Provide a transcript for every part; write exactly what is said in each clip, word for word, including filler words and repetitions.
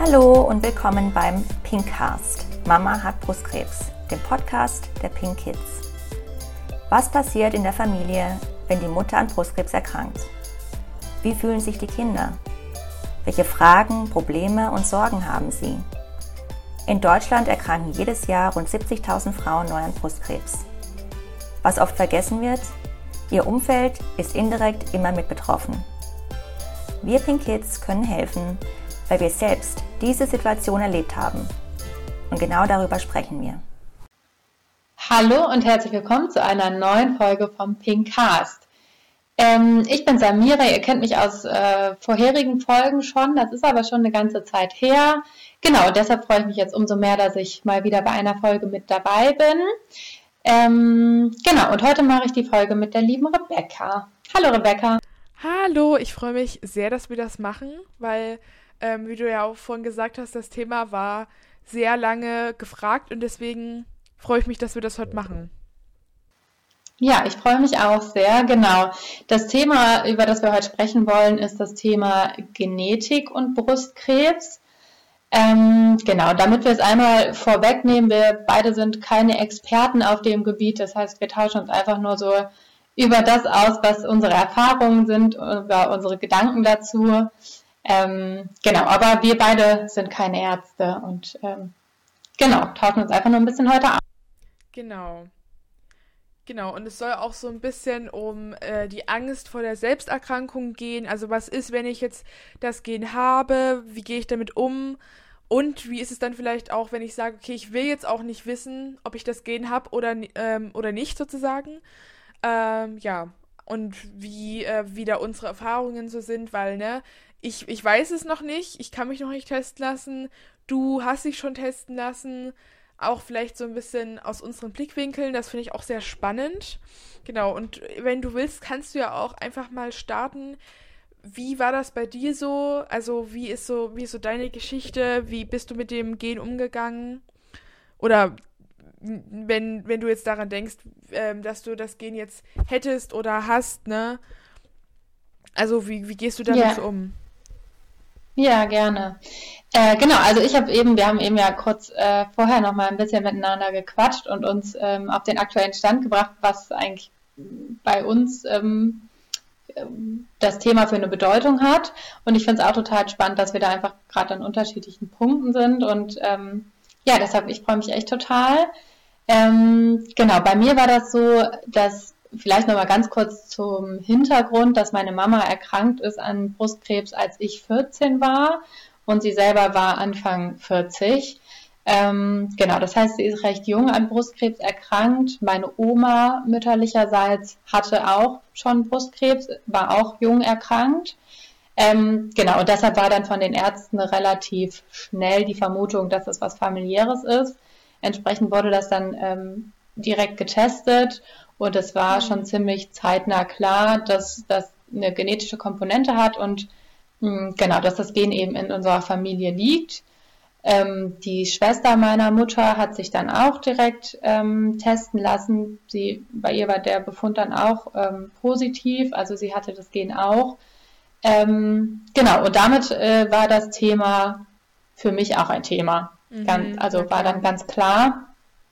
Hallo und willkommen beim Pinkcast. Mama hat Brustkrebs, dem Podcast der Pink Kids. Was passiert in der Familie, wenn die Mutter an Brustkrebs erkrankt? Wie fühlen sich die Kinder? Welche Fragen, Probleme und Sorgen haben sie? In Deutschland erkranken jedes Jahr rund siebzigtausend Frauen neu an Brustkrebs. Was oft vergessen wird, ihr Umfeld ist indirekt immer mit betroffen. Wir Pink Kids können helfen, weil wir selbst diese Situation erlebt haben. Und genau darüber sprechen wir. Hallo und herzlich willkommen zu einer neuen Folge vom Pinkcast. Ähm, ich bin Samira, ihr kennt mich aus äh, vorherigen Folgen schon, das ist aber schon eine ganze Zeit her. Genau, und deshalb freue ich mich jetzt umso mehr, dass ich mal wieder bei einer Folge mit dabei bin. Ähm, genau, und heute mache ich die Folge mit der lieben Rebecca. Hallo Rebecca. Hallo, ich freue mich sehr, dass wir das machen, weil, ähm, wie du ja auch vorhin gesagt hast, das Thema war sehr lange gefragt und deswegen freue ich mich, dass wir das heute machen. Ja, ich freue mich auch sehr, genau. Das Thema, über das wir heute sprechen wollen, ist das Thema Genetik und Brustkrebs. Ähm, genau, damit wir es einmal vorwegnehmen, wir beide sind keine Experten auf dem Gebiet, das heißt, wir tauschen uns einfach nur so über das aus, was unsere Erfahrungen sind, über unsere Gedanken dazu. Ähm, genau, aber wir beide sind keine Ärzte und ähm, genau, tauschen uns einfach nur ein bisschen heute aus. Genau. Genau, und es soll auch so ein bisschen um äh, die Angst vor der Selbsterkrankung gehen. Also was ist, wenn ich jetzt das Gen habe? Wie gehe ich damit um? Und wie ist es dann vielleicht auch, wenn ich sage, okay, ich will jetzt auch nicht wissen, ob ich das Gen habe oder, ähm, oder nicht sozusagen. Ähm, ja, und wie, äh, wie da unsere Erfahrungen so sind, weil, ne, ich, ich weiß es noch nicht, ich kann mich noch nicht testen lassen, du hast dich schon testen lassen, auch vielleicht so ein bisschen aus unseren Blickwinkeln, das finde ich auch sehr spannend. Genau, und wenn du willst, kannst du ja auch einfach mal starten. Wie war das bei dir so? Also wie ist so, wie ist so deine Geschichte? Wie bist du mit dem Gen umgegangen? Oder wenn, wenn du jetzt daran denkst, ähm, dass du das Gen jetzt hättest oder hast, ne? Also wie, wie gehst du damit Ja. so um? Ja, gerne. Äh, genau, also ich habe eben, wir haben eben ja kurz äh, vorher noch mal ein bisschen miteinander gequatscht und uns ähm, auf den aktuellen Stand gebracht, was eigentlich bei uns ähm, das Thema für eine Bedeutung hat. Und ich finde es auch total spannend, dass wir da einfach gerade an unterschiedlichen Punkten sind. Und ähm, ja, deshalb, ich freue mich echt total. Ähm, genau, bei mir war das so, dass vielleicht nochmal ganz kurz zum Hintergrund, dass meine Mama erkrankt ist an Brustkrebs, als ich vierzehn war und sie selber war Anfang vierzig. Ähm, genau, das heißt, sie ist recht jung an Brustkrebs erkrankt. Meine Oma mütterlicherseits hatte auch schon Brustkrebs, war auch jung erkrankt. Ähm, genau, und deshalb war dann von den Ärzten relativ schnell die Vermutung, dass es was Familiäres ist. Entsprechend wurde das dann ähm, direkt getestet und es war mhm. schon ziemlich zeitnah klar, dass das eine genetische Komponente hat und mh, genau, dass das Gen eben in unserer Familie liegt. Ähm, die Schwester meiner Mutter hat sich dann auch direkt ähm, testen lassen. Sie, bei ihr war der Befund dann auch ähm, positiv, also sie hatte das Gen auch. Ähm, genau, und damit äh, war das Thema für mich auch ein Thema. Mhm, Ganz, also ja, war klar. dann ganz klar.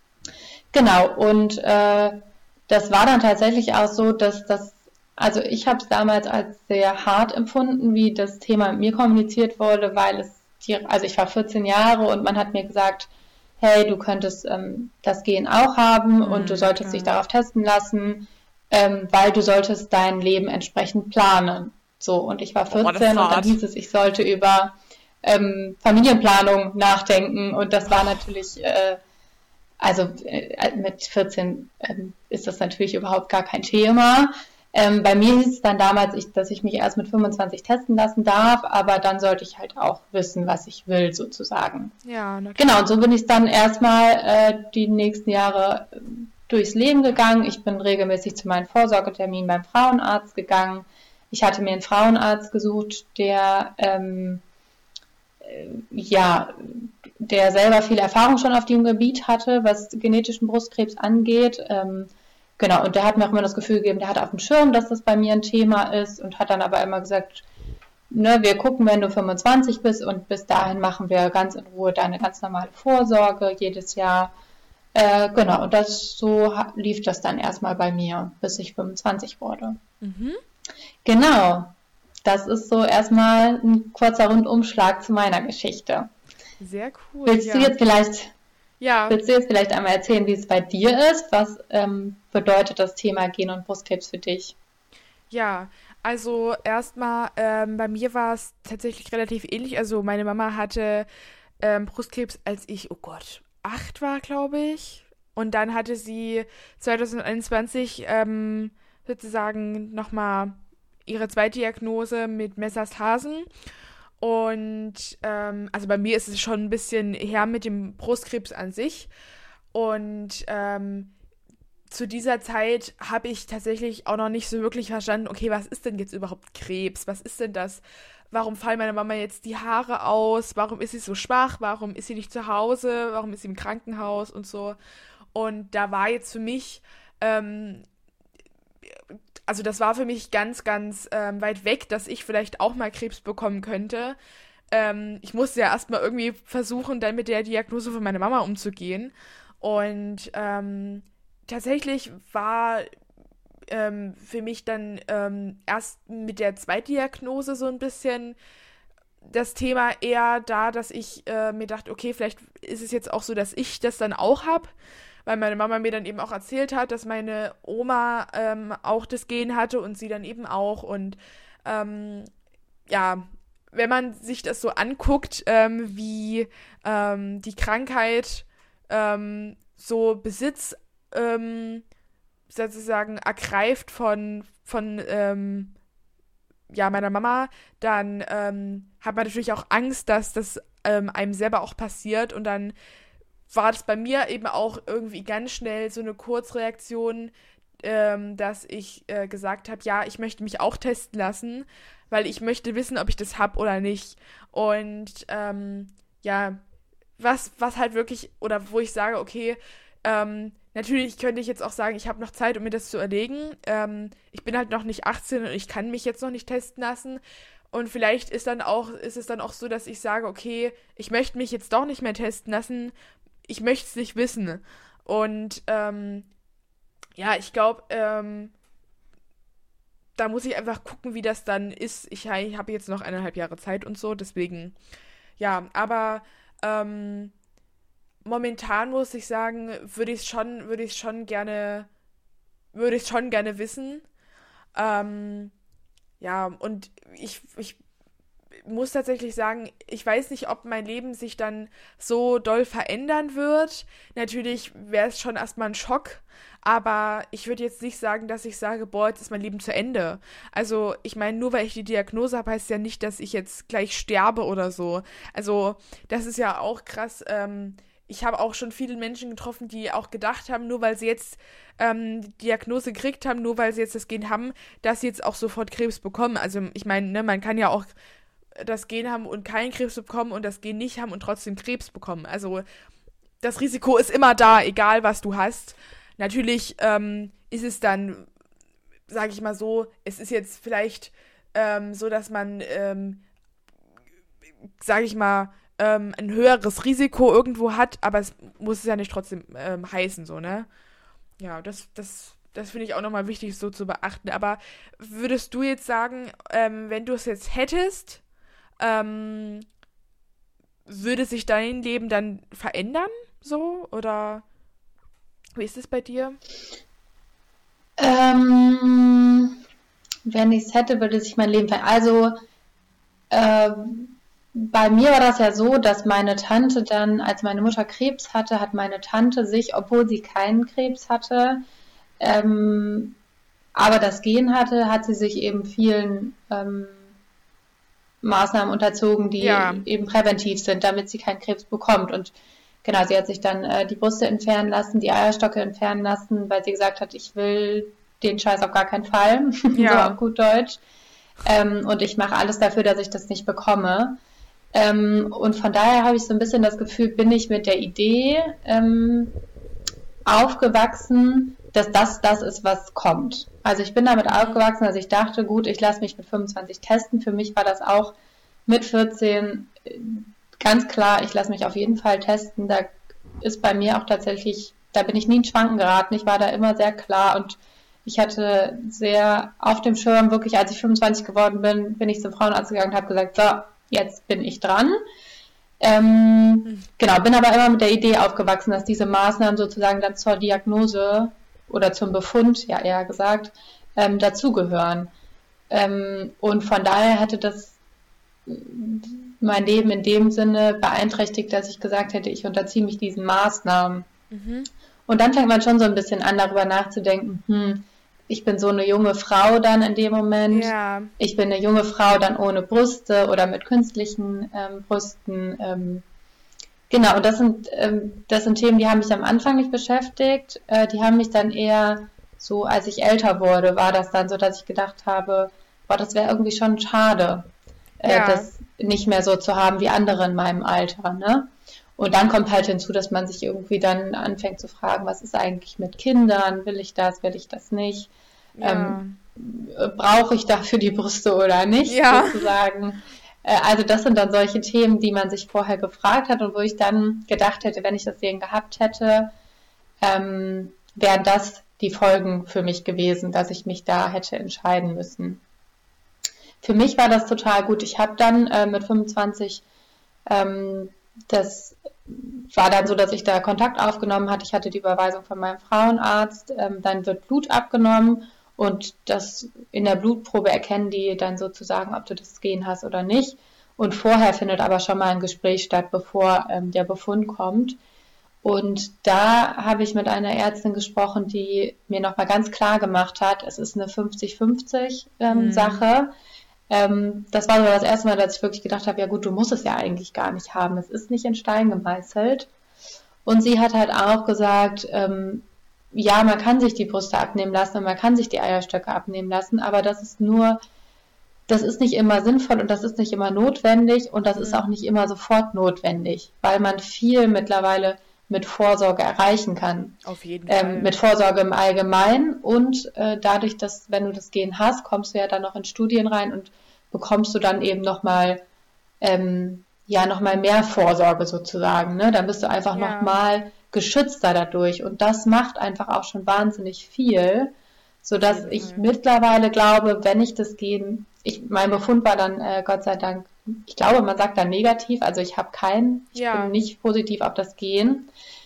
Genau, und äh, das war dann tatsächlich auch so, dass das, also ich habe es damals als sehr hart empfunden, wie das Thema mit mir kommuniziert wurde, weil es, die, also ich war vierzehn Jahre und man hat mir gesagt, hey, du könntest ähm, das Gen auch haben Mhm, und du solltest klar. dich darauf testen lassen, ähm, weil du solltest dein Leben entsprechend planen. So, und ich war Boah, das ist vierzehn und dann hart. hieß es, ich sollte über ähm, Familienplanung nachdenken und das war natürlich, äh, also äh, mit vierzehn ähm, ist das natürlich überhaupt gar kein Thema. Ähm, bei mir hieß es dann damals, ich, dass ich mich erst mit fünfundzwanzig testen lassen darf, aber dann sollte ich halt auch wissen, was ich will, sozusagen. Ja, na klar. Genau, und so bin ich dann erstmal äh, die nächsten Jahre äh, durchs Leben gegangen. Ich bin regelmäßig zu meinen Vorsorgeterminen beim Frauenarzt gegangen. Ich hatte mir einen Frauenarzt gesucht, der ähm, äh, ja, der selber viel Erfahrung schon auf dem Gebiet hatte, was genetischen Brustkrebs angeht. Ähm, genau, und der hat mir auch immer das Gefühl gegeben, der hat auf dem Schirm, dass das bei mir ein Thema ist und hat dann aber immer gesagt, ne, wir gucken, wenn du fünfundzwanzig bist und bis dahin machen wir ganz in Ruhe deine ganz normale Vorsorge jedes Jahr. Äh, genau, und das so lief das dann erstmal bei mir, bis ich fünfundzwanzig wurde. Mhm. Genau, das ist so erstmal ein kurzer Rundumschlag zu meiner Geschichte. Sehr cool. Willst ja. du jetzt vielleicht, ja. willst du jetzt vielleicht einmal erzählen, wie es bei dir ist? Was ähm, bedeutet das Thema Gen- und Brustkrebs für dich? Ja, also erstmal, ähm, bei mir war es tatsächlich relativ ähnlich. Also meine Mama hatte ähm, Brustkrebs, als ich, oh Gott, acht war, glaube ich. Und dann hatte sie zwanzig einundzwanzig ähm, sozusagen nochmal ihre zweite Diagnose mit Metastasen. Und ähm, also bei mir ist es schon ein bisschen her mit dem Brustkrebs an sich. Und ähm, zu dieser Zeit habe ich tatsächlich auch noch nicht so wirklich verstanden, okay, was ist denn jetzt überhaupt Krebs? Was ist denn das? Warum fallen meiner Mama jetzt die Haare aus? Warum ist sie so schwach? Warum ist sie nicht zu Hause? Warum ist sie im Krankenhaus und so? Und da war jetzt für mich, ähm, also das war für mich ganz, ganz ähm, weit weg, dass ich vielleicht auch mal Krebs bekommen könnte. Ähm, ich musste ja erstmal irgendwie versuchen, dann mit der Diagnose von meiner Mama umzugehen. Und ähm, tatsächlich war ähm, für mich dann ähm, erst mit der Zweitdiagnose so ein bisschen das Thema eher da, dass ich äh, mir dachte, okay, vielleicht ist es jetzt auch so, dass ich das dann auch habe, weil meine Mama mir dann eben auch erzählt hat, dass meine Oma ähm, auch das Gen hatte und sie dann eben auch. Und ähm, ja, wenn man sich das so anguckt, ähm, wie ähm, die Krankheit ähm, so Besitz ähm, sozusagen ergreift von, von ähm, ja, meiner Mama, dann ähm, hat man natürlich auch Angst, dass das ähm, einem selber auch passiert. Und dann war das bei mir eben auch irgendwie ganz schnell so eine Kurzreaktion, ähm, dass ich äh, gesagt habe, ja, ich möchte mich auch testen lassen, weil ich möchte wissen, ob ich das habe oder nicht. Und ähm, ja, was, was halt wirklich, oder wo ich sage, okay, ähm, natürlich könnte ich jetzt auch sagen, ich habe noch Zeit, um mir das zu überlegen. Ähm, ich bin halt noch nicht achtzehn und ich kann mich jetzt noch nicht testen lassen. Und vielleicht ist dann auch, ist es dann auch so, dass ich sage, okay, ich möchte mich jetzt doch nicht mehr testen lassen. Ich möchte es nicht wissen. Und ähm, ja, ich glaube, ähm, da muss ich einfach gucken, wie das dann ist. Ich, ich habe jetzt noch eineinhalb Jahre Zeit und so, deswegen, ja, aber ähm, momentan muss ich sagen, würde ich es schon, würde ich schon gerne, würde ich schon gerne wissen. Ähm, ja, und ich, ich muss tatsächlich sagen, ich weiß nicht, ob mein Leben sich dann so doll verändern wird. Natürlich wäre es schon erstmal ein Schock, aber ich würde jetzt nicht sagen, dass ich sage, boah, jetzt ist mein Leben zu Ende. Also, ich meine, nur weil ich die Diagnose habe, heißt ja nicht, dass ich jetzt gleich sterbe oder so. Also, das ist ja auch krass. Ähm, ich habe auch schon viele Menschen getroffen, die auch gedacht haben, nur weil sie jetzt ähm, die Diagnose gekriegt haben, nur weil sie jetzt das Gen haben, dass sie jetzt auch sofort Krebs bekommen. Also, ich meine, ne, man kann ja auch das Gen haben und keinen Krebs bekommen und das Gen nicht haben und trotzdem Krebs bekommen. Also das Risiko ist immer da, egal was du hast. Natürlich ähm, ist es dann, sage ich mal so, es ist jetzt vielleicht ähm, so, dass man, ähm, sage ich mal, ähm, ein höheres Risiko irgendwo hat, aber es muss es ja nicht trotzdem ähm, heißen, so, ne? Ja, das, das, das finde ich auch nochmal wichtig so zu beachten. Aber würdest du jetzt sagen, ähm, wenn du es jetzt hättest, Ähm, würde sich dein Leben dann verändern, so? Oder wie ist es bei dir? Ähm, wenn ich es hätte, würde sich mein Leben verändern. Also, äh, bei mir war das ja so, dass meine Tante dann, als meine Mutter Krebs hatte, hat meine Tante sich, obwohl sie keinen Krebs hatte, ähm, aber das Gen hatte, hat sie sich eben vielen ähm, Maßnahmen unterzogen, die Ja. eben präventiv sind, damit sie keinen Krebs bekommt. Und genau, sie hat sich dann äh, die Brüste entfernen lassen, die Eierstöcke entfernen lassen, weil sie gesagt hat, ich will den Scheiß auf gar keinen Fall, Ja. so auf gut Deutsch. Ähm, und ich mache alles dafür, dass ich das nicht bekomme. Ähm, und von daher habe ich so ein bisschen das Gefühl, bin ich mit der Idee ähm, aufgewachsen, dass das das ist, was kommt. Also ich bin damit aufgewachsen, dass ich dachte, gut, ich lasse mich mit fünfundzwanzig testen. Für mich war das auch mit vierzehn ganz klar, ich lasse mich auf jeden Fall testen. Da ist bei mir auch tatsächlich, da bin ich nie in Schwanken geraten. Ich war da immer sehr klar und ich hatte sehr auf dem Schirm, wirklich als ich fünfundzwanzig geworden bin, bin ich zum Frauenarzt gegangen und habe gesagt, so, jetzt bin ich dran. Ähm, mhm. Genau, bin aber immer mit der Idee aufgewachsen, dass diese Maßnahmen sozusagen dann zur Diagnose oder zum Befund, ja eher gesagt, ähm, dazugehören. Ähm, und von daher hätte das mein Leben in dem Sinne beeinträchtigt, dass ich gesagt hätte, ich unterziehe mich diesen Maßnahmen. Mhm. Und dann fängt man schon so ein bisschen an, darüber nachzudenken, hm, ich bin so eine junge Frau dann in dem Moment, ja. Ich bin eine junge Frau dann ohne Brüste oder mit künstlichen ähm, Brüsten. Ähm, genau, und das sind, ähm, das sind Themen, die haben mich am Anfang nicht beschäftigt, äh, die haben mich dann eher so, als ich älter wurde, war das dann so, dass ich gedacht habe, boah, das wäre irgendwie schon schade, äh, ja. das nicht mehr so zu haben wie andere in meinem Alter, ne? Und dann kommt halt hinzu, dass man sich irgendwie dann anfängt zu fragen, was ist eigentlich mit Kindern? Will ich das, will ich das nicht? Ja. Ähm, brauche ich dafür die Brüste oder nicht, ja. sozusagen? Äh, also das sind dann solche Themen, die man sich vorher gefragt hat und wo ich dann gedacht hätte, wenn ich das Sehen gehabt hätte, ähm, wären das die Folgen für mich gewesen, dass ich mich da hätte entscheiden müssen. Für mich war das total gut. Ich habe dann äh, mit fünfundzwanzig ähm, das war dann so, dass ich da Kontakt aufgenommen hatte. Ich hatte die Überweisung von meinem Frauenarzt. Ähm, dann wird Blut abgenommen und das in der Blutprobe erkennen die dann sozusagen, ob du das Gen hast oder nicht. Und vorher findet aber schon mal ein Gespräch statt, bevor ähm, der Befund kommt. Und da habe ich mit einer Ärztin gesprochen, die mir nochmal ganz klar gemacht hat, es ist eine fünfzig fünfzig ähm, mhm. Sache. Ähm, das war so das erste Mal, dass ich wirklich gedacht habe, ja gut, du musst es ja eigentlich gar nicht haben. Es ist nicht in Stein gemeißelt. Und sie hat halt auch gesagt, ähm, ja, man kann sich die Brüste abnehmen lassen und man kann sich die Eierstöcke abnehmen lassen, aber das ist nur, das ist nicht immer sinnvoll und das ist nicht immer notwendig und das ist auch nicht immer sofort notwendig, weil man viel mittlerweile mit Vorsorge erreichen kann. Auf jeden Fall. Ähm, mit Vorsorge im Allgemeinen und äh, dadurch, dass, wenn du das Gen hast, kommst du ja dann noch in Studien rein und bekommst du dann eben nochmal ähm, ja, nochmal mehr Vorsorge sozusagen. Ne? Dann bist du einfach ja. nochmal geschützter dadurch und das macht einfach auch schon wahnsinnig viel, sodass mhm. ich mittlerweile glaube, wenn ich das Gen, ich, mein Befund war dann äh, Gott sei Dank, ich glaube, man sagt dann negativ, also ich habe keinen, ich ja. bin nicht positiv auf das Gen.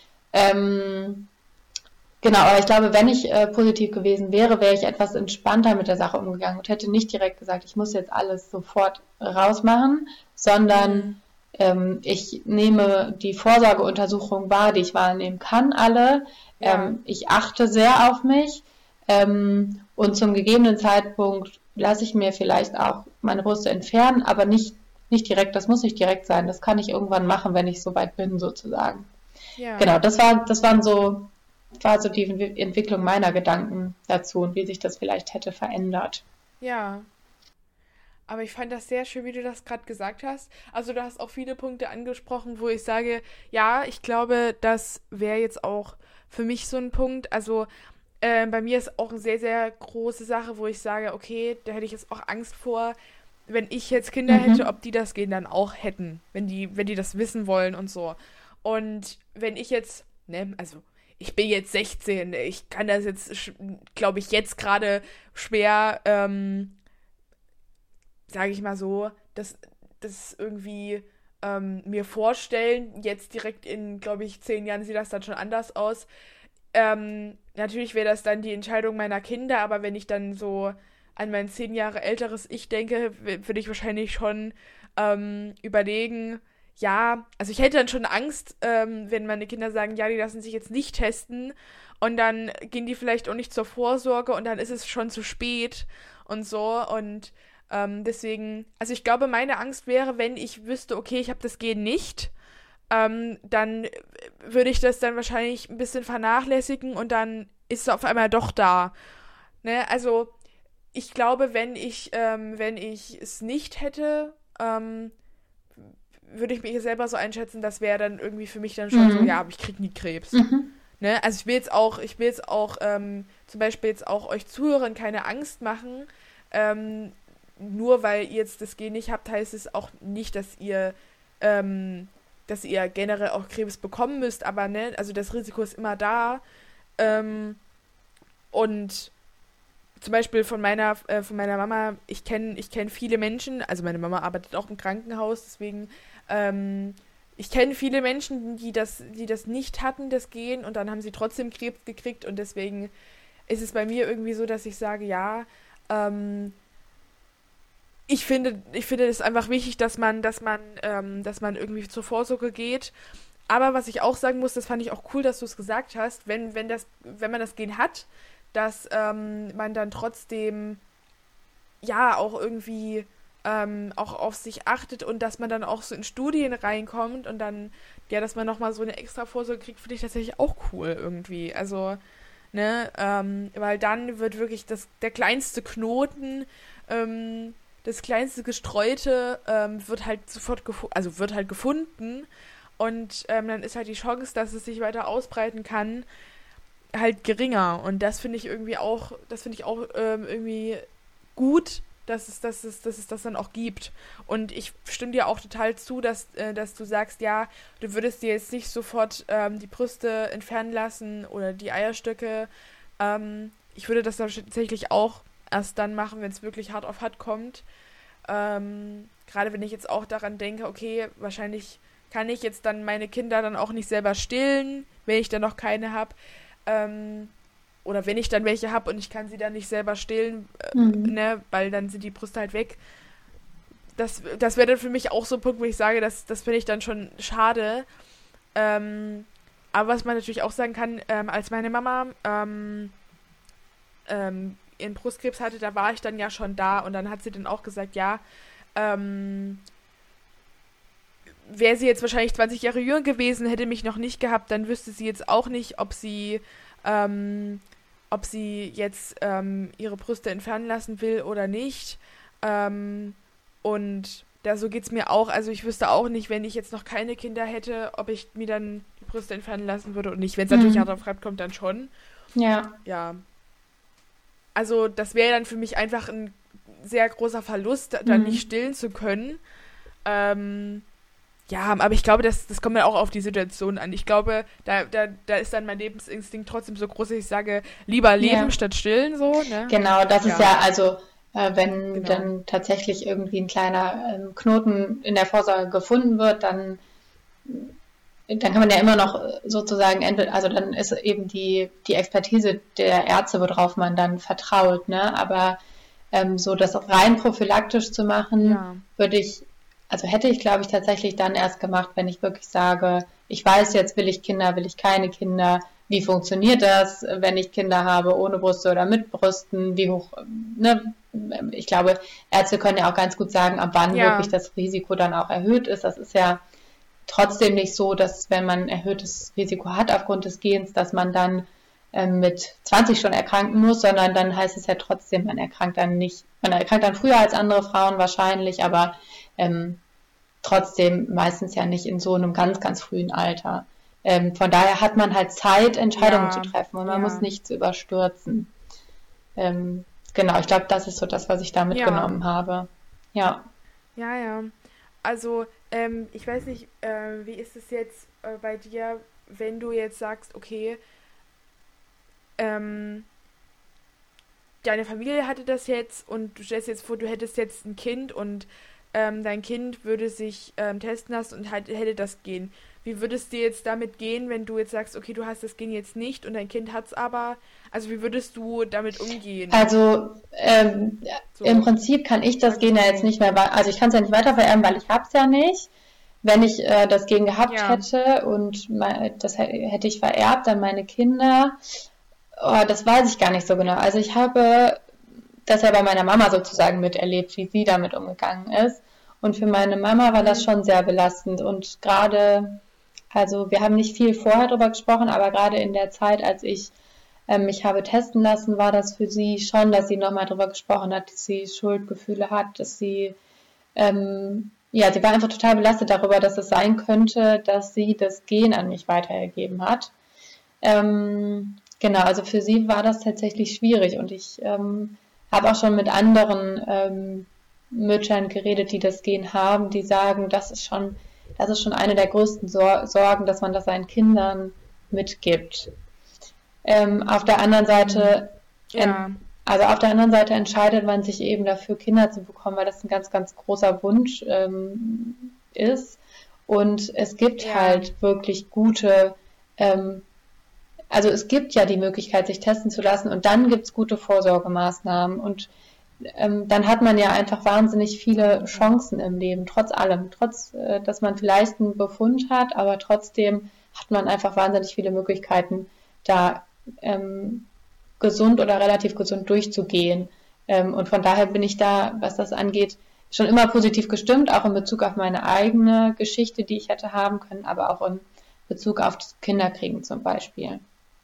Ähm, genau, aber ich glaube, wenn ich äh, positiv gewesen wäre, wäre ich etwas entspannter mit der Sache umgegangen und hätte nicht direkt gesagt, ich muss jetzt alles sofort rausmachen, sondern mhm. ähm, ich nehme die Vorsorgeuntersuchung wahr, die ich wahrnehmen kann, alle. Ja. Ähm, ich achte sehr auf mich ähm, und zum gegebenen Zeitpunkt lasse ich mir vielleicht auch meine Brüste entfernen, aber nicht Nicht direkt, das muss nicht direkt sein. Das kann ich irgendwann machen, wenn ich soweit bin, sozusagen. Ja. Genau, das war, das waren so, war so die Entwicklung meiner Gedanken dazu und wie sich das vielleicht hätte verändert. Ja. Aber ich fand das sehr schön, wie du das gerade gesagt hast. Also du hast auch viele Punkte angesprochen, wo ich sage, ja, ich glaube, das wäre jetzt auch für mich so ein Punkt. Also äh, bei mir ist auch eine sehr, sehr große Sache, wo ich sage, okay, da hätte ich jetzt auch Angst vor, wenn ich jetzt Kinder mhm. hätte, ob die das Gen dann auch hätten, wenn die, wenn die das wissen wollen und so. Und wenn ich jetzt, ne, also ich bin jetzt sechzehn, ich kann das jetzt, glaube ich, jetzt gerade schwer, ähm, sage ich mal so, das, das irgendwie ähm, mir vorstellen. Jetzt direkt in, glaube ich, zehn Jahren sieht das dann schon anders aus. Ähm, natürlich wäre das dann die Entscheidung meiner Kinder, aber wenn ich dann so an mein zehn Jahre älteres Ich denke, würde ich wahrscheinlich schon ähm, überlegen, ja, also ich hätte dann schon Angst, ähm, wenn meine Kinder sagen, ja, die lassen sich jetzt nicht testen und dann gehen die vielleicht auch nicht zur Vorsorge und dann ist es schon zu spät und so und ähm, deswegen, also ich glaube, meine Angst wäre, wenn ich wüsste, okay, ich habe das Gen nicht, ähm, dann würde ich das dann wahrscheinlich ein bisschen vernachlässigen und dann ist es auf einmal doch da. Ne, also ich glaube, wenn ich, ähm, wenn ich es nicht hätte, ähm, würde ich mich selber so einschätzen, das wäre dann irgendwie für mich dann schon mhm. so, ja, aber ich krieg nie Krebs. Mhm. ne, also ich will jetzt auch, ich will jetzt auch ähm, zum Beispiel jetzt auch euch Zuhörern keine Angst machen, ähm, nur weil ihr jetzt das Gen nicht habt, heißt es auch nicht, dass ihr, ähm, dass ihr generell auch Krebs bekommen müsst, aber ne, also das Risiko ist immer da. Ähm, und zum Beispiel von meiner, äh, von meiner Mama, ich kenne ich kenn viele Menschen, also meine Mama arbeitet auch im Krankenhaus, deswegen, ähm, ich kenne viele Menschen, die das, die das nicht hatten, das Gen, und dann haben sie trotzdem Krebs gekriegt, und deswegen ist es bei mir irgendwie so, dass ich sage, ja, ähm, ich finde, ich finde es einfach wichtig, dass man, dass man, ähm, dass man irgendwie zur Vorsorge geht. Aber was ich auch sagen muss, das fand ich auch cool, dass du es gesagt hast, wenn, wenn das, wenn man das Gen hat, dass ähm, man dann trotzdem ja auch irgendwie ähm, auch auf sich achtet und dass man dann auch so in Studien reinkommt und dann, ja, dass man nochmal so eine extra Vorsorge kriegt, finde ich tatsächlich auch cool irgendwie. Also, ne, ähm, weil dann wird wirklich das, der kleinste Knoten, ähm, das kleinste Gestreute ähm, wird halt sofort gefu- also wird halt gefunden, und ähm, dann ist halt die Chance, dass es sich weiter ausbreiten kann, halt geringer. Und das finde ich irgendwie auch, das finde ich auch ähm, irgendwie gut, dass es, dass es, dass es das dann auch gibt. Und ich stimme dir auch total zu, dass, äh, dass du sagst, ja, du würdest dir jetzt nicht sofort ähm, die Brüste entfernen lassen oder die Eierstöcke. Ähm, ich würde das dann tatsächlich auch erst dann machen, wenn es wirklich hart auf hart kommt. Ähm, gerade wenn ich jetzt auch daran denke, okay, wahrscheinlich kann ich jetzt dann meine Kinder dann auch nicht selber stillen, wenn ich dann noch keine habe. Ähm, oder wenn ich dann welche habe und ich kann sie dann nicht selber stillen, äh, Mhm. ne, weil dann sind die Brüste halt weg. Das, das wäre dann für mich auch so ein Punkt, wo ich sage, das, das finde ich dann schon schade. Ähm, aber was man natürlich auch sagen kann, ähm, als meine Mama ähm, ähm, ihren Brustkrebs hatte, da war ich dann ja schon da, und dann hat sie dann auch gesagt, ja, ähm, wäre sie jetzt wahrscheinlich zwanzig Jahre jünger gewesen, hätte mich noch nicht gehabt, dann wüsste sie jetzt auch nicht, ob sie ähm, ob sie jetzt ähm, ihre Brüste entfernen lassen will oder nicht. Ähm, und da so geht's mir auch. Also ich wüsste auch nicht, wenn ich jetzt noch keine Kinder hätte, ob ich mir dann die Brüste entfernen lassen würde oder nicht. Wenn es natürlich Mhm. hart auf hart kommt, dann schon. Ja. Ja. Also das wäre dann für mich einfach ein sehr großer Verlust, dann Mhm. nicht stillen zu können. Ähm, ja, aber ich glaube, das, das kommt ja auch auf die Situation an. Ich glaube, da, da, da ist dann mein Lebensinstinkt trotzdem so groß, dass ich sage, lieber leben Ja. statt stillen, so, ne? Genau, das ist Ja. ja, also äh, wenn Genau. dann tatsächlich irgendwie ein kleiner ähm, Knoten in der Vorsorge gefunden wird, dann, dann kann man ja immer noch äh, sozusagen, entweder, also dann ist eben die, die Expertise der Ärzte, worauf man dann vertraut, ne? Aber ähm, so das rein prophylaktisch zu machen, Ja. würde ich, also hätte ich, glaube ich, tatsächlich dann erst gemacht, wenn ich wirklich sage, ich weiß jetzt, will ich Kinder, will ich keine Kinder, wie funktioniert das, wenn ich Kinder habe, ohne Brüste oder mit Brüsten, wie hoch, ne, ich glaube, Ärzte können ja auch ganz gut sagen, ab wann Ja. wirklich das Risiko dann auch erhöht ist. Das ist ja trotzdem nicht so, dass wenn man ein erhöhtes Risiko hat aufgrund des Gens, dass man dann ähm, mit zwanzig schon erkranken muss, sondern dann heißt es ja trotzdem, man erkrankt dann nicht, man erkrankt dann früher als andere Frauen wahrscheinlich, aber ähm, trotzdem meistens ja nicht in so einem ganz, ganz frühen Alter. Ähm, von daher hat man halt Zeit, Entscheidungen Ja, zu treffen, und man ja. muss nichts überstürzen. Ähm, genau, ich glaube, das ist so das, was ich da mitgenommen habe. Ja. Ja, ja. Also, ähm, ich weiß nicht, äh, wie ist es jetzt äh, bei dir, wenn du jetzt sagst, okay, ähm, deine Familie hatte das jetzt und du stellst jetzt vor, du hättest jetzt ein Kind und ähm, dein Kind würde sich ähm, testen lassen und halt, hätte das Gen. Wie würdest du jetzt damit gehen, wenn du jetzt sagst, okay, du hast das Gen jetzt nicht und dein Kind hat es aber? Also wie würdest du damit umgehen? Also ähm, So. im Prinzip kann ich das Gen ja jetzt nicht mehr, wei- also ich kann es ja nicht weitervererben, weil ich habe es ja nicht. Wenn ich äh, das Gen gehabt Ja. hätte und me- das hä- hätte ich vererbt an meine Kinder, oh, das weiß ich gar nicht so genau. Also ich habe das ja bei meiner Mama sozusagen miterlebt, wie sie damit umgegangen ist. Und für meine Mama war das Mhm. schon sehr belastend. Und gerade, also wir haben nicht viel vorher drüber gesprochen, aber gerade in der Zeit, als ich ähm, mich habe testen lassen, war das für sie schon, dass sie nochmal drüber gesprochen hat, dass sie Schuldgefühle hat, dass sie, ähm, ja, sie war einfach total belastet darüber, dass es sein könnte, dass sie das Gen an mich weitergegeben hat. Ähm, genau, also für sie war das tatsächlich schwierig und ich ähm, habe auch schon mit anderen ähm, Müttern geredet, die das Gen haben, die sagen, das ist schon, das ist schon eine der größten Sor- Sorgen, dass man das seinen Kindern mitgibt. Ähm, auf der anderen Seite, Ja. en- also auf der anderen Seite entscheidet man sich eben dafür, Kinder zu bekommen, weil das ein ganz, ganz großer Wunsch ähm, ist. Und es gibt Ja. halt wirklich gute, ähm, also es gibt ja die Möglichkeit, sich testen zu lassen und dann gibt es gute Vorsorgemaßnahmen und ähm, dann hat man ja einfach wahnsinnig viele Chancen im Leben, trotz allem, trotz, äh, dass man vielleicht einen Befund hat, aber trotzdem hat man einfach wahnsinnig viele Möglichkeiten, da ähm, gesund oder relativ gesund durchzugehen. Ähm, und von daher bin ich da, was das angeht, schon immer positiv gestimmt, auch in Bezug auf meine eigene Geschichte, die ich hätte haben können, aber auch in Bezug auf das Kinderkriegen zum Beispiel.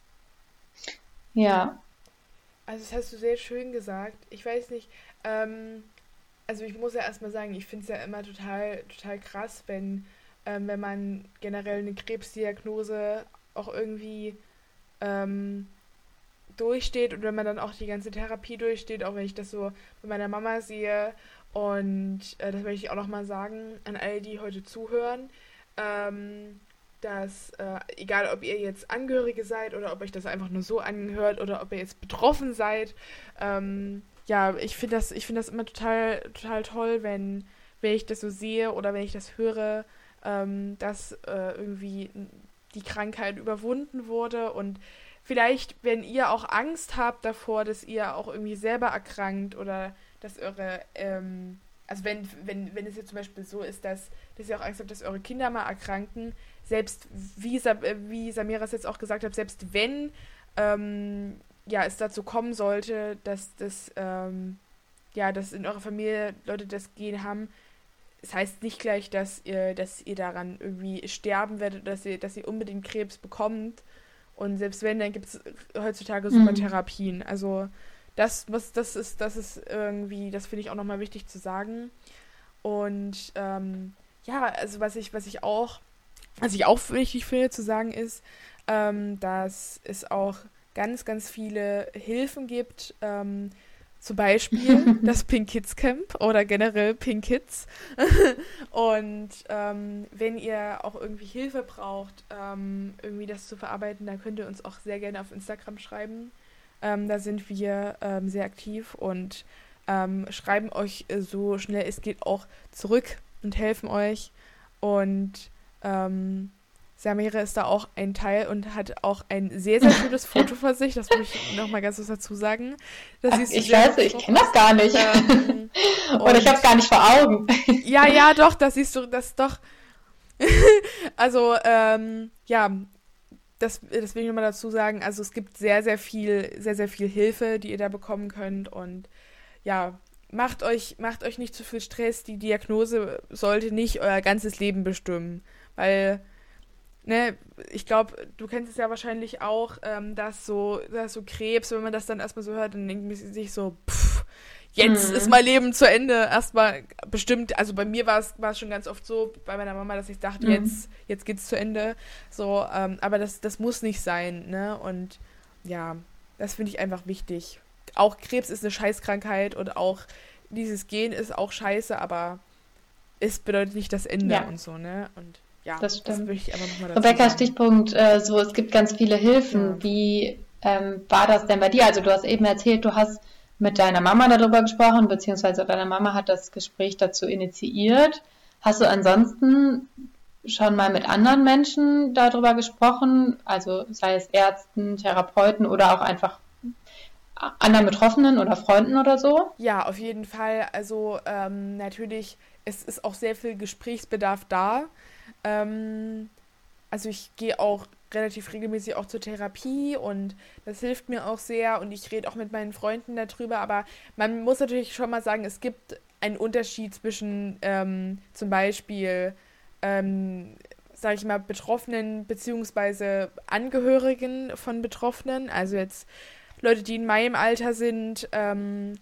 Ja. Also das hast du sehr schön gesagt. Ich weiß nicht, ähm, also ich muss ja erstmal sagen, ich finde es ja immer total, total krass, wenn, ähm, wenn man generell eine Krebsdiagnose auch irgendwie ähm, durchsteht und wenn man dann auch die ganze Therapie durchsteht, auch wenn ich das so bei meiner Mama sehe. Und äh, das möchte ich auch nochmal sagen an alle, die heute zuhören, ähm, dass, äh, egal ob ihr jetzt Angehörige seid oder ob euch das einfach nur so anhört oder ob ihr jetzt betroffen seid, ähm, ja, ich finde das, ich finde das immer total, total toll, wenn, wenn ich das so sehe oder wenn ich das höre, ähm, dass äh, irgendwie die Krankheit überwunden wurde und vielleicht, wenn ihr auch Angst habt davor, dass ihr auch irgendwie selber erkrankt oder dass eure, ähm, also wenn, wenn, wenn es jetzt zum Beispiel so ist, dass, dass ihr auch Angst habt, dass eure Kinder mal erkranken, selbst wie, Sa- äh, wie Samira es jetzt auch gesagt hat, selbst wenn ähm, ja, es dazu kommen sollte, dass das, ähm, ja, dass in eurer Familie Leute das Gen haben, es heißt nicht gleich, dass ihr, dass ihr daran irgendwie sterben werdet, dass ihr, dass ihr unbedingt Krebs bekommt. Und selbst wenn, dann gibt es heutzutage super Mhm. Therapien. Also das, was, das ist, das ist irgendwie, das finde ich auch nochmal wichtig zu sagen. Und ähm, ja, also was ich, was ich auch, was ich auch wichtig finde zu sagen ist, ähm, dass es auch ganz, ganz viele Hilfen gibt, ähm, zum Beispiel das Pink Kids Camp oder generell Pink Kids. Und ähm, wenn ihr auch irgendwie Hilfe braucht, ähm, irgendwie das zu verarbeiten, dann könnt ihr uns auch sehr gerne auf Instagram schreiben. Ähm, da sind wir ähm, sehr aktiv und ähm, schreiben euch äh, so schnell es geht auch zurück und helfen euch. Und ähm, Samira ist da auch ein Teil und hat auch ein sehr, sehr schönes Foto von sich. Das muss ich nochmal ganz was dazu sagen. Das Ach, siehst du ich sehr weiß, ich drauf kenne das aus. gar nicht. Ähm, Oder ich habe und gar nicht vor Augen. ja, ja, doch, das siehst du, das doch. Also, ähm, ja, das, das will ich nochmal dazu sagen. Also es gibt sehr, sehr viel, sehr, sehr viel Hilfe, die ihr da bekommen könnt. Und ja, macht euch, macht euch nicht zu viel Stress. Die Diagnose sollte nicht euer ganzes Leben bestimmen. Weil, ne, ich glaube, du kennst es ja wahrscheinlich auch, ähm, dass so, dass so Krebs, wenn man das dann erstmal so hört, dann denkt man sich so, pff, jetzt Mhm. ist mein Leben zu Ende. Erstmal bestimmt, also bei mir war es war es schon ganz oft so, bei meiner Mama, dass ich dachte, Mhm. jetzt, jetzt geht's zu Ende. So, ähm, aber das, das muss nicht sein, ne? Und ja, das finde ich einfach wichtig. Auch Krebs ist eine Scheißkrankheit und auch dieses Gen ist auch scheiße, aber es bedeutet nicht das Ende Ja, und so, ne? Und ja, das das stimmt. möchte ich einfach nochmal dazu Rebecca, sagen. Stichpunkt, äh, so, es gibt ganz viele Ja. Hilfen. Wie ähm, war das denn bei dir? Also du hast eben erzählt, du hast mit deiner Mama darüber gesprochen, beziehungsweise deine Mama hat das Gespräch dazu initiiert. Hast du ansonsten schon mal mit anderen Menschen darüber gesprochen? Also sei es Ärzten, Therapeuten oder auch einfach anderen Betroffenen oder Freunden oder so? Ja, auf jeden Fall. Also ähm, natürlich, es ist auch sehr viel Gesprächsbedarf da. Ähm, also ich gehe auch relativ regelmäßig auch zur Therapie und das hilft mir auch sehr und ich rede auch mit meinen Freunden darüber, aber man muss natürlich schon mal sagen, es gibt einen Unterschied zwischen ähm, zum Beispiel, ähm, sage ich mal, Betroffenen beziehungsweise Angehörigen von Betroffenen, also jetzt Leute, die in meinem Alter sind. Ähm,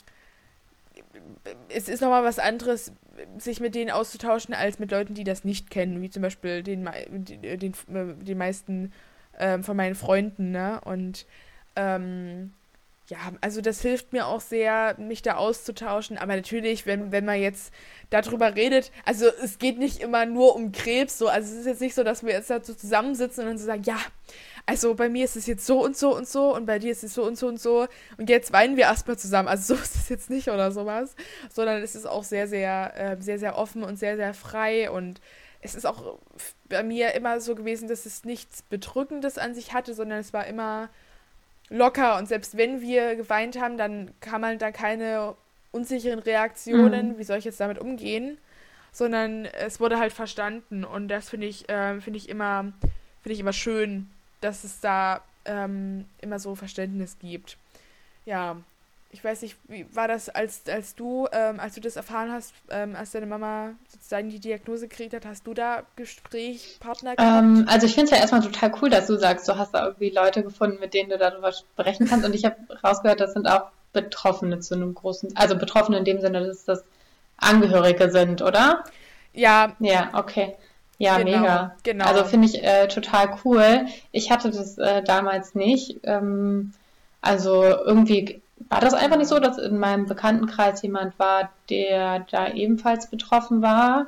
es ist nochmal was anderes, sich mit denen auszutauschen, als mit Leuten, die das nicht kennen, wie zum Beispiel den, den, den, den meisten ähm, von meinen Freunden, ne? Und ähm, ja, also das hilft mir auch sehr, mich da auszutauschen. Aber natürlich, wenn, wenn man jetzt darüber redet, also es geht nicht immer nur um Krebs, so, also es ist jetzt nicht so, dass wir jetzt dazu zusammensitzen und dann so sagen, ja, also bei mir ist es jetzt so und so und so und bei dir ist es so und so und so und jetzt weinen wir erstmal zusammen. Also so ist es jetzt nicht oder sowas, sondern es ist auch sehr, sehr, äh, sehr, sehr offen und sehr, sehr frei und es ist auch bei mir immer so gewesen, dass es nichts Bedrückendes an sich hatte, sondern es war immer locker und selbst wenn wir geweint haben, dann kam halt da keine unsicheren Reaktionen, Mhm. wie soll ich jetzt damit umgehen, sondern es wurde halt verstanden und das finde ich, äh, finde ich immer, finde ich immer schön, dass es da ähm, immer so Verständnis gibt. Ja, ich weiß nicht, wie war das, als, als du, ähm, als du das erfahren hast, ähm, als deine Mama sozusagen die Diagnose gekriegt hat, hast du da Gesprächspartner Ähm, gehabt? also ich finde es ja erstmal total cool, dass du sagst, du hast da irgendwie Leute gefunden, mit denen du darüber sprechen kannst. Und ich habe rausgehört, das sind auch Betroffene zu einem großen, also Betroffene in dem Sinne, dass das Angehörige sind, oder? Ja, Ja, okay. Ja, genau, mega. Also genau. finde ich äh, total cool. Ich hatte das äh, damals nicht. Ähm, also irgendwie war das einfach nicht so, Ja. dass in meinem Bekanntenkreis jemand war, der da ebenfalls betroffen war.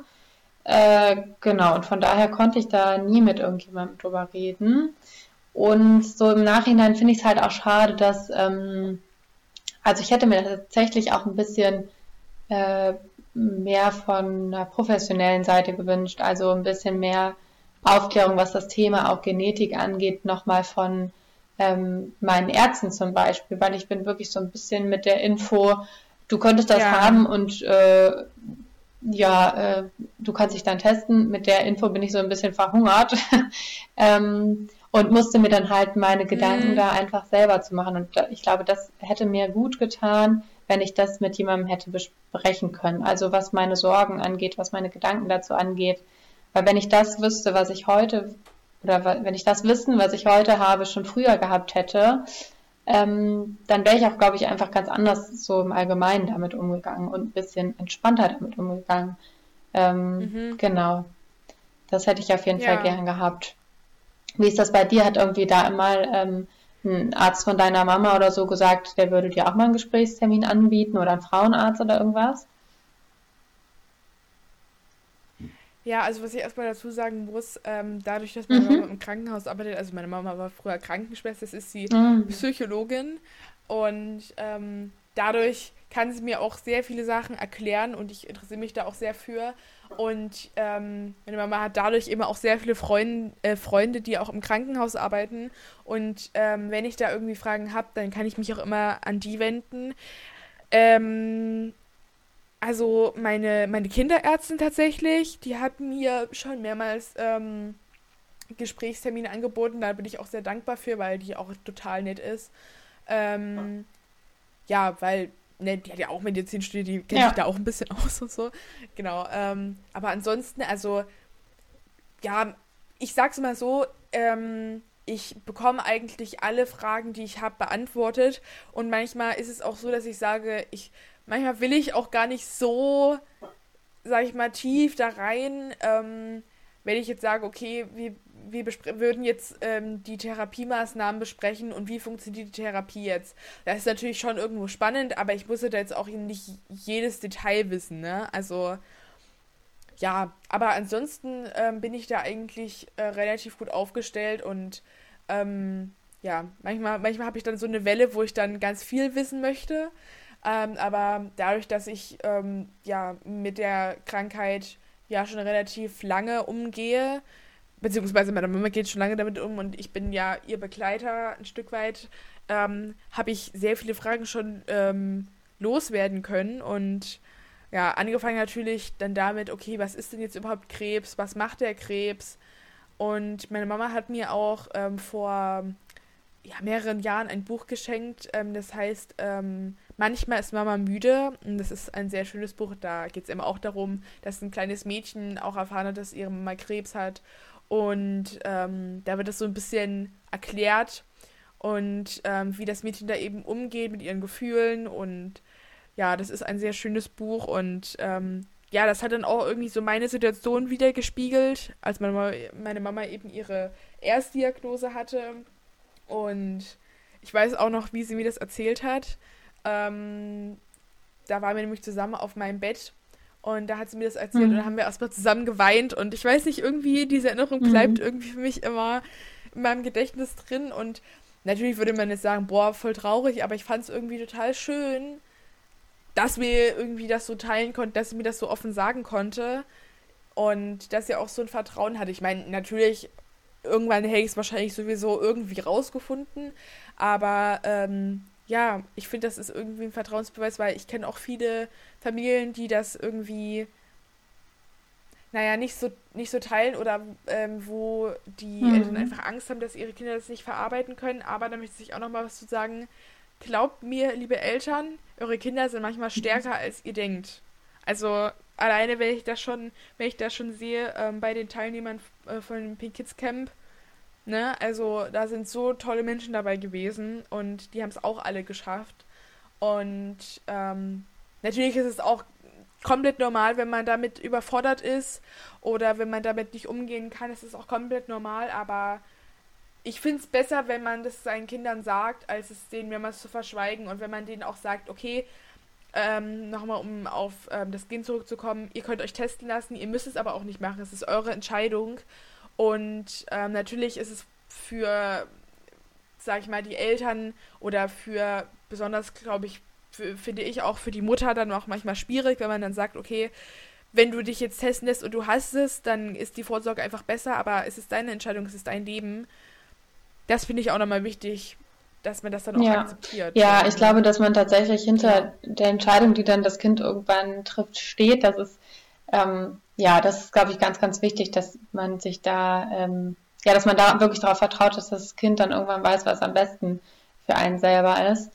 Äh, genau, und von daher konnte ich da nie mit irgendjemandem drüber reden. Und so im Nachhinein finde ich es halt auch schade, dass, ähm, also ich hätte mir tatsächlich auch ein bisschen äh, mehr von einer professionellen Seite gewünscht, also ein bisschen mehr Aufklärung, was das Thema auch Genetik angeht, nochmal von ähm, meinen Ärzten zum Beispiel, weil ich bin wirklich so ein bisschen mit der Info, du könntest das Ja. haben und äh, ja, äh, du kannst dich dann testen. Mit der Info bin ich so ein bisschen verhungert ähm, und musste mir dann halt meine Gedanken Mm, da einfach selber zu machen. Und da, ich glaube, das hätte mir gut getan, wenn ich das mit jemandem hätte besprechen können. Also was meine Sorgen angeht, was meine Gedanken dazu angeht. Weil wenn ich das wüsste, was ich heute, oder wenn ich das Wissen, was ich heute habe, schon früher gehabt hätte, ähm, dann wäre ich auch, glaube ich, einfach ganz anders so im Allgemeinen damit umgegangen und ein bisschen entspannter damit umgegangen. Ähm, mhm. genau, das hätte ich auf jeden Fall Ja. gern gehabt. Wie ist das bei dir? Hat irgendwie da mal ähm, ein Arzt von deiner Mama oder so gesagt, der würde dir auch mal einen Gesprächstermin anbieten oder ein Frauenarzt oder irgendwas? Ja, also was ich erstmal dazu sagen muss, ähm, dadurch, dass meine Mama Mhm. im Krankenhaus arbeitet, also meine Mama war früher Krankenschwester, jetzt ist sie Mhm. Psychologin und ähm, dadurch kann sie mir auch sehr viele Sachen erklären und ich interessiere mich da auch sehr für. Und ähm, meine Mama hat dadurch immer auch sehr viele Freund, äh, Freunde, die auch im Krankenhaus arbeiten. Und ähm, wenn ich da irgendwie Fragen habe, dann kann ich mich auch immer an die wenden. Ähm, also meine, meine Kinderärztin tatsächlich, die hat mir schon mehrmals ähm, Gesprächstermine angeboten. Da bin ich auch sehr dankbar für, weil die auch total nett ist. Ähm, ja, weil, ne, die hat ja auch Medizin studiert, die kennt sich Ja. da auch ein bisschen aus und so. Genau. Ähm, aber ansonsten, also, ja, ich sag's mal so, ähm, ich bekomme eigentlich alle Fragen, die ich habe, beantwortet. Und manchmal ist es auch so, dass ich sage, ich, manchmal will ich auch gar nicht so, sag ich mal, tief da rein, ähm, wenn ich jetzt sage, okay, wir, wir bespre- würden jetzt ähm, die Therapiemaßnahmen besprechen und wie funktioniert die Therapie jetzt. Das ist natürlich schon irgendwo spannend, aber ich muss da jetzt auch nicht jedes Detail wissen, ne? Also, ja, aber ansonsten ähm, bin ich da eigentlich äh, relativ gut aufgestellt und ähm, ja, manchmal, manchmal habe ich dann so eine Welle, wo ich dann ganz viel wissen möchte. Ähm, aber dadurch, dass ich ähm, ja mit der Krankheit ja schon relativ lange umgehe, beziehungsweise meine Mama geht schon lange damit um und ich bin ja ihr Begleiter ein Stück weit, ähm, habe ich sehr viele Fragen schon ähm, loswerden können und ja, angefangen natürlich dann damit, okay, was ist denn jetzt überhaupt Krebs, was macht der Krebs? Und meine Mama hat mir auch ähm, vor ja, mehreren Jahren ein Buch geschenkt, ähm, das heißt ähm, Manchmal ist Mama müde. Und das ist ein sehr schönes Buch, da geht es immer auch darum, dass ein kleines Mädchen auch erfahren hat, dass ihre Mama Krebs hat. Und ähm, da wird das so ein bisschen erklärt und ähm, wie das Mädchen da eben umgeht mit ihren Gefühlen und ja, das ist ein sehr schönes Buch und ähm, ja, das hat dann auch irgendwie so meine Situation wiedergespiegelt, als meine Mama, meine Mama eben ihre Erstdiagnose hatte. Und ich weiß auch noch, wie sie mir das erzählt hat. Ähm, da waren wir nämlich zusammen auf meinem Bett und da hat sie mir das erzählt mhm. und da haben wir erstmal zusammen geweint. Und ich weiß nicht, irgendwie, diese Erinnerung mhm. bleibt irgendwie für mich immer in meinem Gedächtnis drin. Und natürlich würde man jetzt sagen, boah, voll traurig, aber ich fand es irgendwie total schön, dass wir irgendwie das so teilen konnten, dass sie mir das so offen sagen konnte und dass sie auch so ein Vertrauen hatte. Ich meine, natürlich, irgendwann hätte ich es wahrscheinlich sowieso irgendwie rausgefunden, aber ähm, ja, ich finde, das ist irgendwie ein Vertrauensbeweis, weil ich kenne auch viele Familien, die das irgendwie, naja, nicht so, nicht so teilen oder ähm, wo die mhm. Eltern einfach Angst haben, dass ihre Kinder das nicht verarbeiten können, aber da möchte ich auch noch mal was zu sagen. Glaubt mir, liebe Eltern, eure Kinder sind manchmal stärker, als ihr denkt. Also alleine, wenn ich das schon, wenn ich das schon sehe, ähm, bei den Teilnehmern äh, von dem Pink Kids Camp, ne, also da sind so tolle Menschen dabei gewesen und die haben es auch alle geschafft. Und ähm, natürlich ist es auch komplett normal, wenn man damit überfordert ist oder wenn man damit nicht umgehen kann, es ist auch komplett normal, aber ich finde es besser, wenn man das seinen Kindern sagt, als es denen mehrmals zu verschweigen und wenn man denen auch sagt, okay, ähm, nochmal um auf ähm, das Gen zurückzukommen, ihr könnt euch testen lassen, ihr müsst es aber auch nicht machen, es ist eure Entscheidung und ähm, natürlich ist es für, sag ich mal, die Eltern oder für besonders, glaube ich, für, finde ich auch für die Mutter dann auch manchmal schwierig, wenn man dann sagt, okay, wenn du dich jetzt testen lässt und du hast es, dann ist die Vorsorge einfach besser, aber es ist deine Entscheidung, es ist dein Leben. Das finde ich auch nochmal wichtig, dass man das dann auch ja. akzeptiert. Ja, ich glaube, dass man tatsächlich hinter ja. der Entscheidung, die dann das Kind irgendwann trifft, steht. Das ist, ähm, ja, das ist, glaube ich, ganz, ganz wichtig, dass man sich da, ähm, ja, dass man da wirklich darauf vertraut, dass das Kind dann irgendwann weiß, was am besten für einen selber ist.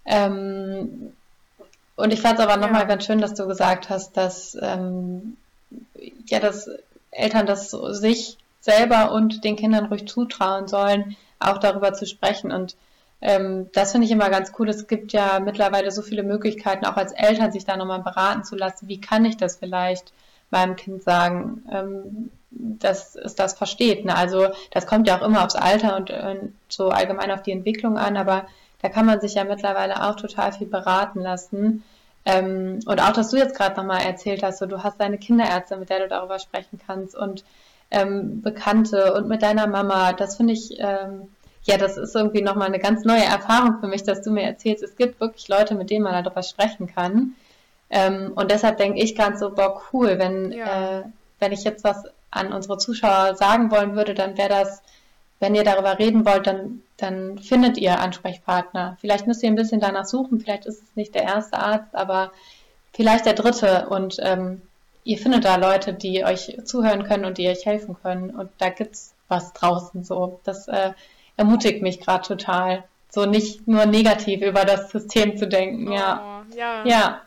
Ähm, und ich fand es aber nochmal ja. ganz schön, dass du gesagt hast, dass, ähm, ja, dass Eltern das sich selber und den Kindern ruhig zutrauen sollen, auch darüber zu sprechen. Und ähm, das finde ich immer ganz cool. Es gibt ja mittlerweile so viele Möglichkeiten, auch als Eltern sich da nochmal beraten zu lassen. Wie kann ich das vielleicht meinem Kind sagen, ähm, dass es das versteht? Ne? Also das kommt ja auch immer aufs Alter und, und so allgemein auf die Entwicklung an, aber da kann man sich ja mittlerweile auch total viel beraten lassen. Ähm, und auch, dass du jetzt gerade nochmal erzählt hast, so, du hast deine Kinderärztin, mit der du darüber sprechen kannst und ähm, Bekannte und mit deiner Mama, das finde ich, ähm, ja, das ist irgendwie nochmal eine ganz neue Erfahrung für mich, dass du mir erzählst, es gibt wirklich Leute, mit denen man darüber sprechen kann. Ähm, und deshalb denke ich ganz so, boah, cool, wenn, ja. äh, wenn ich jetzt was an unsere Zuschauer sagen wollen würde, dann wäre das, wenn ihr darüber reden wollt, dann, dann findet ihr Ansprechpartner. Vielleicht müsst ihr ein bisschen danach suchen, vielleicht ist es nicht der erste Arzt, aber vielleicht der dritte und ähm, ihr findet da Leute, die euch zuhören können und die euch helfen können und da gibt's was draußen so. Das äh, ermutigt mich gerade total, so nicht nur negativ über das System zu denken. Oh, ja. ja. Ja.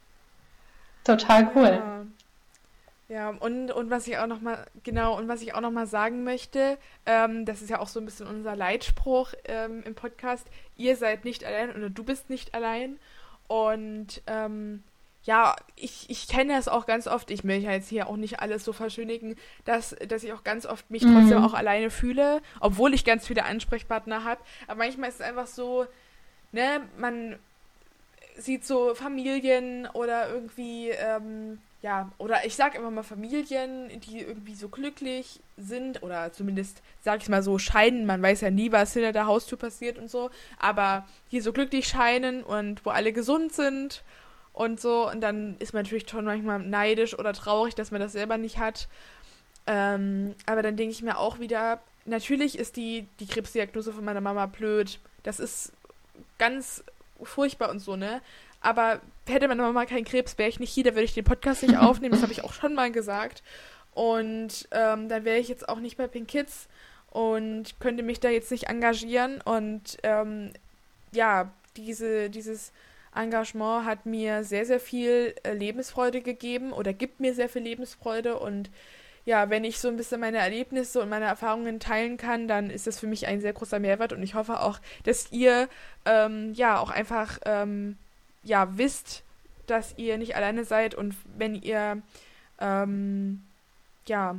Total cool. Ja. Ja, und, und was ich auch nochmal, genau, und was ich auch nochmal sagen möchte, ähm, das ist ja auch so ein bisschen unser Leitspruch ähm, im Podcast, ihr seid nicht allein oder du bist nicht allein. Und ähm, ja, ich, ich kenne das auch ganz oft, ich will ja jetzt hier auch nicht alles so verschönigen, dass, dass ich auch ganz oft mich Mhm. trotzdem auch alleine fühle, obwohl ich ganz viele Ansprechpartner habe. Aber manchmal ist es einfach so, ne, man sieht so Familien oder irgendwie, ähm, ja, oder ich sag immer mal Familien, die irgendwie so glücklich sind oder zumindest, sag ich mal so, scheinen, man weiß ja nie, was hinter der Haustür passiert und so, aber die so glücklich scheinen und wo alle gesund sind und so und dann ist man natürlich schon manchmal neidisch oder traurig, dass man das selber nicht hat, ähm, aber dann denke ich mir auch wieder, natürlich ist die, die Krebsdiagnose von meiner Mama blöd, das ist ganz furchtbar und so, ne, aber hätte meine Mama keinen Krebs, wäre ich nicht hier, da würde ich den Podcast nicht aufnehmen, das habe ich auch schon mal gesagt. Und ähm, dann wäre ich jetzt auch nicht bei Pink Kids und könnte mich da jetzt nicht engagieren. Und ähm, ja, diese, dieses Engagement hat mir sehr, sehr viel äh, Lebensfreude gegeben oder gibt mir sehr viel Lebensfreude. Und ja, wenn ich so ein bisschen meine Erlebnisse und meine Erfahrungen teilen kann, dann ist das für mich ein sehr großer Mehrwert. Und ich hoffe auch, dass ihr ähm, ja auch einfach ähm, ja, wisst, dass ihr nicht alleine seid und wenn ihr ähm, ja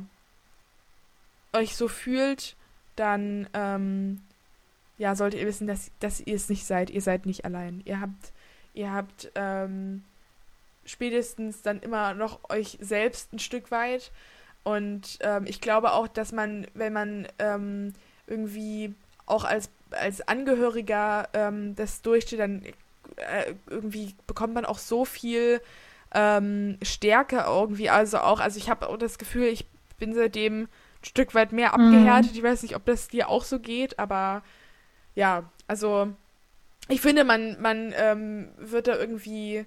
euch so fühlt, dann ähm, ja, solltet ihr wissen, dass, dass ihr es nicht seid. Ihr seid nicht allein. Ihr habt, ihr habt ähm, spätestens dann immer noch euch selbst ein Stück weit. Und ähm, ich glaube auch, dass man, wenn man ähm, irgendwie auch als, als Angehöriger ähm, das durchsteht, dann äh, irgendwie bekommt man auch so viel ähm, Stärke irgendwie. Also auch, also ich habe auch das Gefühl, ich bin seitdem ein Stück weit mehr abgehärtet. Mhm. Ich weiß nicht, ob das dir auch so geht, aber ja, also ich finde, man, man ähm, wird da irgendwie,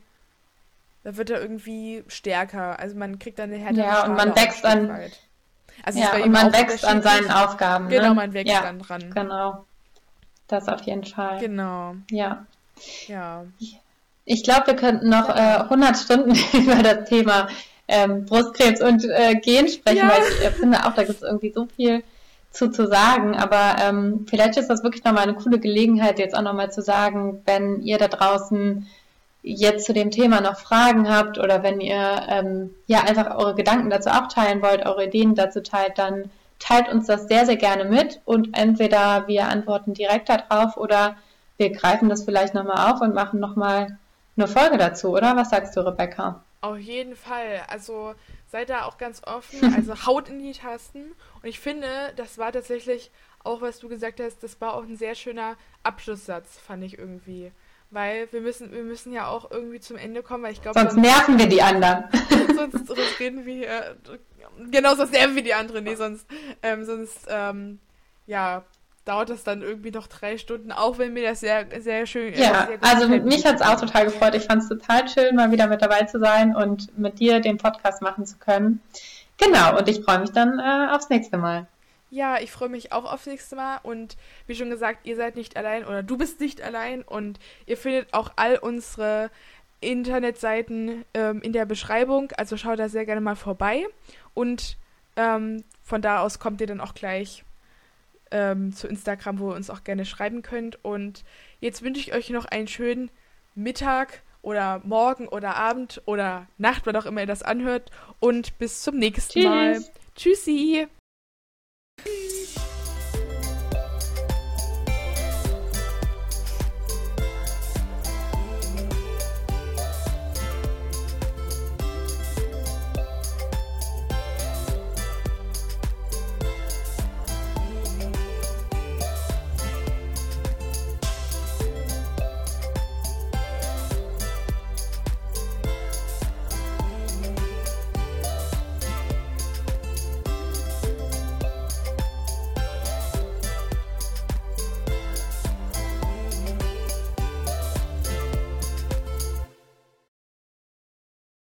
da wird da irgendwie stärker. Also man kriegt dann eine härtere Ja, und man wächst an, also ja, und man wächst an seinen Aufgaben. Genau, ne? man wächst ja, dann dran. Genau, das auf jeden Fall. Genau. Ja. Ja. Ich glaube, wir könnten noch ja. äh, hundert Stunden über das Thema ähm, Brustkrebs und äh, Gen sprechen, ja. weil ich äh, finde auch, da gibt es irgendwie so viel zu, zu sagen, aber ähm, vielleicht ist das wirklich nochmal eine coole Gelegenheit, jetzt auch nochmal zu sagen, wenn ihr da draußen jetzt zu dem Thema noch Fragen habt oder wenn ihr ähm, ja einfach eure Gedanken dazu auch teilen wollt, eure Ideen dazu teilt, dann teilt uns das sehr, sehr gerne mit und entweder wir antworten direkt darauf oder wir greifen das vielleicht nochmal auf und machen nochmal eine Folge dazu, oder? Was sagst du, Rebecca? Auf jeden Fall. Also seid da auch ganz offen, also haut in die Tasten. Und ich finde, das war tatsächlich auch, was du gesagt hast, das war auch ein sehr schöner Abschlusssatz, fand ich irgendwie. Weil wir müssen, wir müssen ja auch irgendwie zum Ende kommen, weil ich glaube... Sonst, sonst nerven wir die anderen. sonst, sonst reden wir hier... Genau, sonst nerven wir die anderen. Nee, sonst, ähm, sonst, ähm, ja... dauert das dann irgendwie noch drei Stunden, auch wenn mir das sehr, sehr schön ist. Ja, sehr also mich hat es auch total gefreut. Ich fand es total schön, mal wieder mit dabei zu sein und mit dir den Podcast machen zu können. Genau, und ich freue mich dann äh, aufs nächste Mal. Ja, ich freue mich auch aufs nächste Mal und wie schon gesagt, ihr seid nicht allein oder du bist nicht allein und ihr findet auch all unsere Internetseiten ähm, in der Beschreibung, also schaut da sehr gerne mal vorbei und ähm, von da aus kommt ihr dann auch gleich Ähm, zu Instagram, wo ihr uns auch gerne schreiben könnt. Und jetzt wünsche ich euch noch einen schönen Mittag oder Morgen oder Abend oder Nacht, wann auch immer ihr das anhört. Und bis zum nächsten Tschüss. Mal. Tschüssi!